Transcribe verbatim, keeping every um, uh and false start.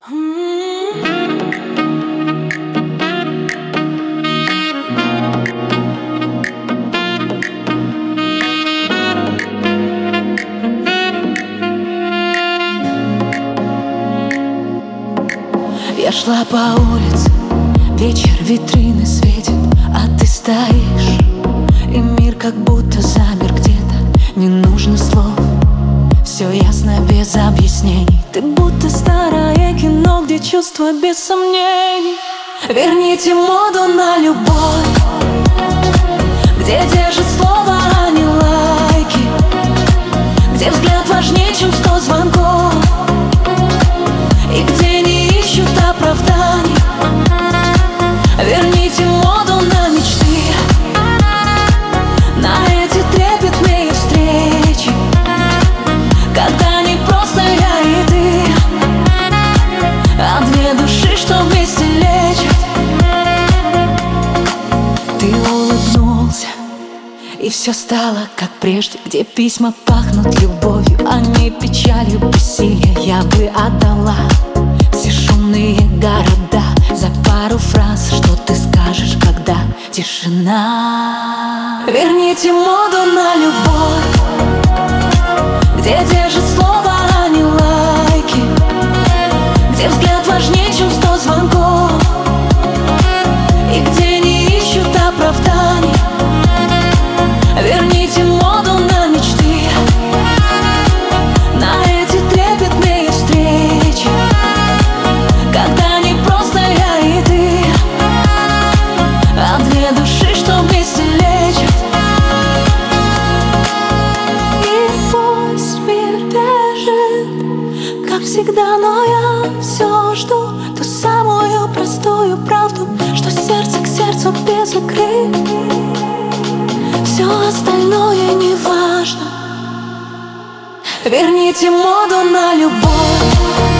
Я шла по улице, вечер, витрины светит, а ты стоишь, и мир как будто замер где-то. Не нужно слов, все ясно без объяснений. Ты будто старое кино, где чувства без сомнений. Верните моду на любовь, где держит слово, а не лайки, где взгляд важнее, чем сто звонков, и где не ищут оправданий. Верните моду на мечты, на эти трепетные встречи, когда не просто я и ты, а две души, что вместе лечат. Ты улыбнулся, и все стало как прежде, где письма пахнут любовью, а не печалью бессилия. Я бы отдала все шумные города за пару фраз, что ты скажешь, когда тишина. Верните моду на любовь, где держит слово, а не лайки, где взгляд важнее, чем сто звонков, и где не ищут оправданий. Верните моду на мечты, на эти трепетные встречи, когда не просто я и ты, а две души, что вместе лечат. И пусть мир бежит, как всегда, но я все жду ту самую простую правду, что сердце к сердцу без игры. Все остальное не важно. Верните моду на любовь.